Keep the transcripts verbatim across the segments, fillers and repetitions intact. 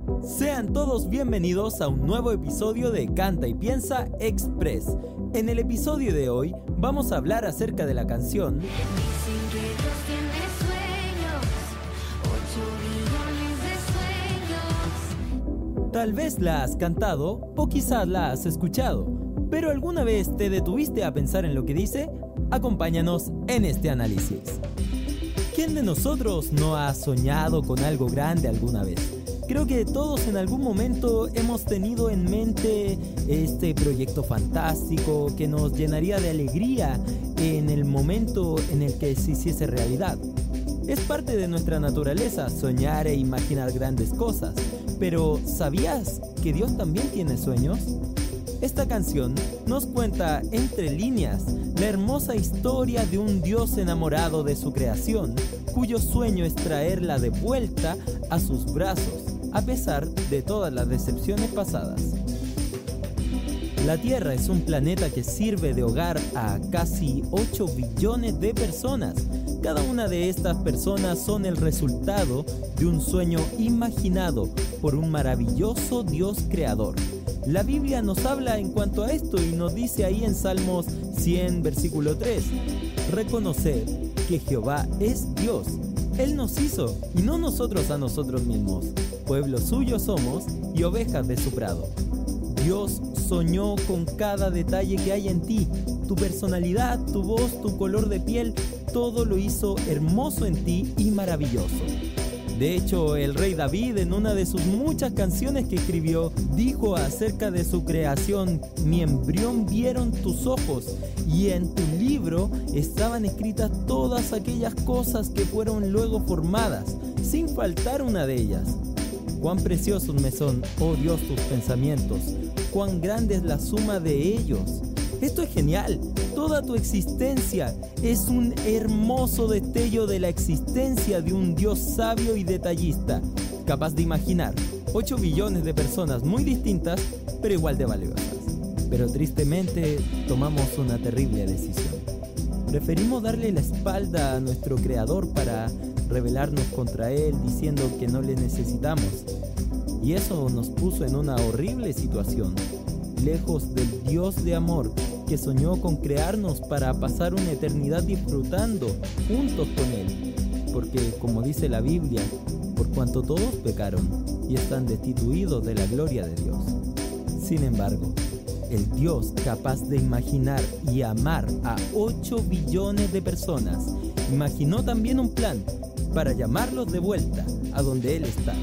Sean todos bienvenidos a un nuevo episodio de Canta y Piensa Express. En el episodio de hoy vamos a hablar acerca de la canción Dicen que Dios tiene sueños, ocho billones de sueños. Tal vez la has cantado o quizás la has escuchado, pero ¿alguna vez te detuviste a pensar en lo que dice? Acompáñanos en este análisis. ¿Quién de nosotros no ha soñado con algo grande alguna vez? Creo que todos en algún momento hemos tenido en mente este proyecto fantástico que nos llenaría de alegría en el momento en el que se hiciese realidad. Es parte de nuestra naturaleza soñar e imaginar grandes cosas, pero ¿sabías que Dios también tiene sueños? Esta canción nos cuenta entre líneas la hermosa historia de un Dios enamorado de su creación, cuyo sueño es traerla de vuelta a sus brazos, a pesar de todas las decepciones pasadas. La Tierra es un planeta que sirve de hogar a casi ocho billones de personas. Cada una de estas personas son el resultado de un sueño imaginado por un maravilloso Dios creador. La Biblia nos habla en cuanto a esto y nos dice ahí en Salmos cien, versículo tres: Reconoced que Jehová es Dios. Él nos hizo y no nosotros a nosotros mismos. Pueblo suyo somos y ovejas de su prado. Dios soñó con cada detalle que hay en ti. Tu personalidad, tu voz, tu color de piel, todo lo hizo hermoso en ti y maravilloso. De hecho, el rey David, en una de sus muchas canciones que escribió, dijo acerca de su creación: mi embrión vieron tus ojos, y en tu libro estaban escritas todas aquellas cosas que fueron luego formadas, sin faltar una de ellas. Cuán preciosos me son, oh Dios, tus pensamientos, cuán grande es la suma de ellos. Esto es genial. Toda tu existencia es un hermoso destello de la existencia de un Dios sabio y detallista, capaz de imaginar ocho billones de personas muy distintas, pero igual de valiosas. Pero tristemente tomamos una terrible decisión. Preferimos darle la espalda a nuestro Creador para rebelarnos contra Él diciendo que no le necesitamos. Y eso nos puso en una horrible situación, lejos del Dios de amor que soñó con crearnos para pasar una eternidad disfrutando juntos con Él. Porque, como dice la Biblia, por cuanto todos pecaron y están destituidos de la gloria de Dios. Sin embargo, el Dios capaz de imaginar y amar a ocho billones de personas, imaginó también un plan para llamarlos de vuelta a donde Él está.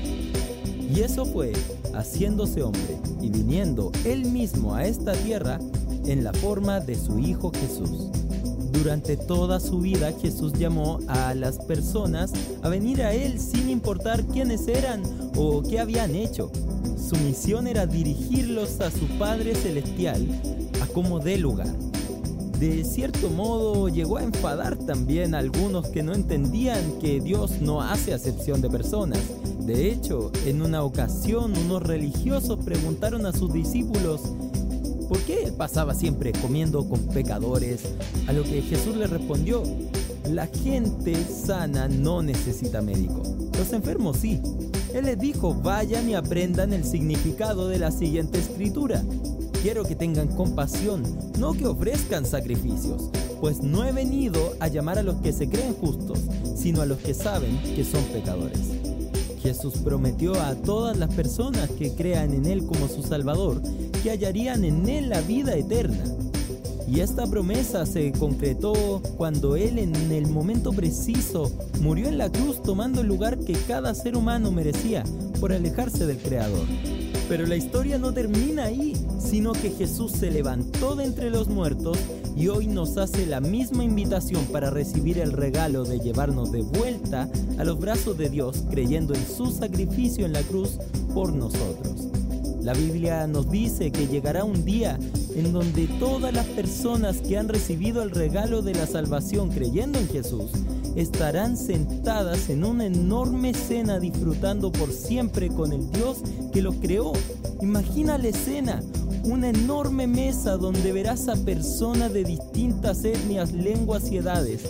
Y eso fue haciéndose hombre y viniendo Él mismo a esta tierra en la forma de su Hijo Jesús. Durante toda su vida, Jesús llamó a las personas a venir a Él sin importar quiénes eran o qué habían hecho. Su misión era dirigirlos a su Padre Celestial a como dé lugar. De cierto modo, llegó a enfadar también a algunos que no entendían que Dios no hace acepción de personas. De hecho, en una ocasión, unos religiosos preguntaron a sus discípulos ¿por qué Él pasaba siempre comiendo con pecadores? A lo que Jesús le respondió: la gente sana no necesita médico, los enfermos sí. Él les dijo: vayan y aprendan el significado de la siguiente escritura. Quiero que tengan compasión, no que ofrezcan sacrificios, pues no he venido a llamar a los que se creen justos, sino a los que saben que son pecadores. Jesús prometió a todas las personas que crean en Él como su Salvador que hallarían en Él la vida eterna. Y esta promesa se concretó cuando Él, en el momento preciso, murió en la cruz tomando el lugar que cada ser humano merecía por alejarse del Creador. Pero la historia no termina ahí, sino que Jesús se levantó de entre los muertos y hoy nos hace la misma invitación para recibir el regalo de llevarnos de vuelta a los brazos de Dios, creyendo en su sacrificio en la cruz por nosotros. La Biblia nos dice que llegará un día en donde todas las personas que han recibido el regalo de la salvación creyendo en Jesús estarán sentadas en una enorme cena disfrutando por siempre con el Dios que los creó. Imagina la escena, una enorme mesa donde verás a personas de distintas etnias, lenguas y edades,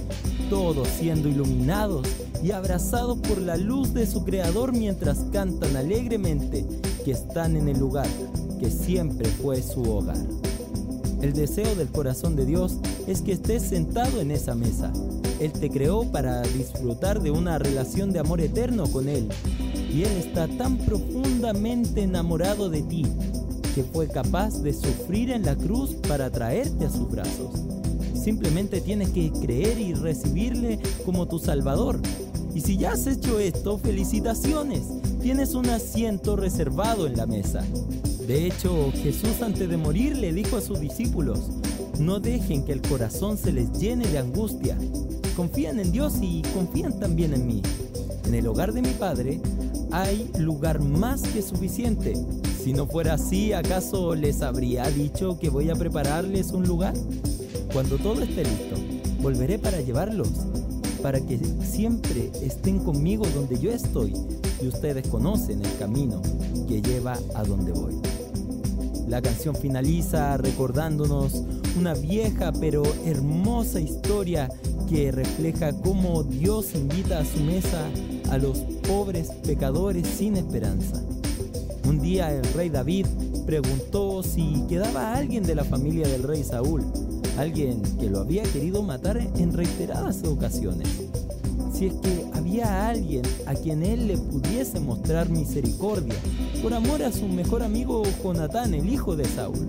todos siendo iluminados y abrazados por la luz de su Creador mientras cantan alegremente que están en el lugar que siempre fue su hogar. El deseo del corazón de Dios es que estés sentado en esa mesa. Él te creó para disfrutar de una relación de amor eterno con Él, y Él está tan profundamente enamorado de ti que fue capaz de sufrir en la cruz para traerte a sus brazos. Simplemente tienes que creer y recibirle como tu Salvador. Y si ya has hecho esto, felicitaciones, tienes un asiento reservado en la mesa. De hecho, Jesús antes de morir le dijo a sus discípulos: no dejen que el corazón se les llene de angustia. Confían en Dios y confían también en mí. En el hogar de mi Padre hay lugar más que suficiente. Si no fuera así, ¿acaso les habría dicho que voy a prepararles un lugar? Cuando todo esté listo, volveré para llevarlos, para que siempre estén conmigo donde yo estoy, y ustedes conocen el camino que lleva a donde voy. La canción finaliza recordándonos una vieja pero hermosa historia que refleja cómo Dios invita a su mesa a los pobres pecadores sin esperanza. Un día el rey David preguntó si quedaba alguien de la familia del rey Saúl, alguien que lo había querido matar en reiteradas ocasiones. Si es que había alguien a quien él le pudiese mostrar misericordia por amor a su mejor amigo Jonatán, el hijo de Saúl.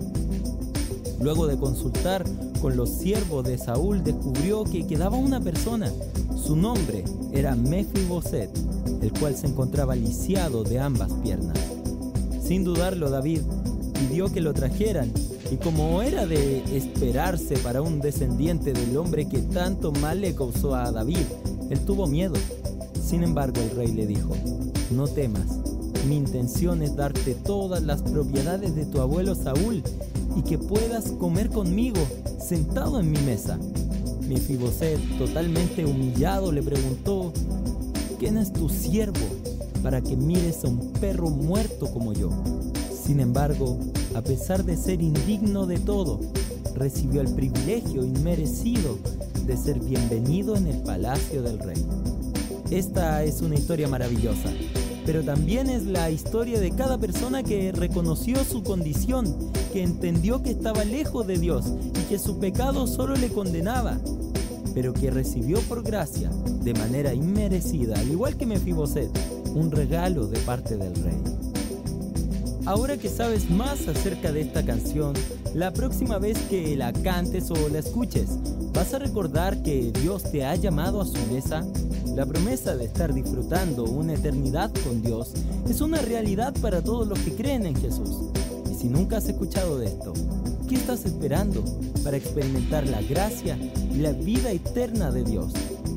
Luego de consultar con los siervos de Saúl, descubrió que quedaba una persona. Su nombre era Mefiboset, el cual se encontraba lisiado de ambas piernas. Sin dudarlo, David pidió que lo trajeran, y como era de esperarse para un descendiente del hombre que tanto mal le causó a David, él tuvo miedo. Sin embargo, el rey le dijo: no temas, mi intención es darte todas las propiedades de tu abuelo Saúl y que puedas comer conmigo sentado en mi mesa. Mefiboset, totalmente humillado, le preguntó: ¿quién es tu siervo para que mires a un perro muerto como yo? Sin embargo, a pesar de ser indigno de todo, recibió el privilegio inmerecido de ser bienvenido en el palacio del rey. Esta es una historia maravillosa, pero también es la historia de cada persona que reconoció su condición, que entendió que estaba lejos de Dios y que su pecado solo le condenaba, pero que recibió por gracia, de manera inmerecida, al igual que Mefiboset, un regalo de parte del rey. Ahora que sabes más acerca de esta canción, la próxima vez que la cantes o la escuches, ¿vas a recordar que Dios te ha llamado a su mesa? La promesa de estar disfrutando una eternidad con Dios es una realidad para todos los que creen en Jesús. Y si nunca has escuchado de esto, ¿qué estás esperando para experimentar la gracia y la vida eterna de Dios?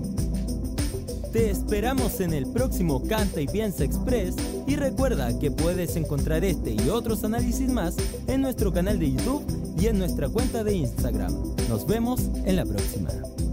Te esperamos en el próximo Canta y Piensa Express, y recuerda que puedes encontrar este y otros análisis más en nuestro canal de YouTube y en nuestra cuenta de Instagram. Nos vemos en la próxima.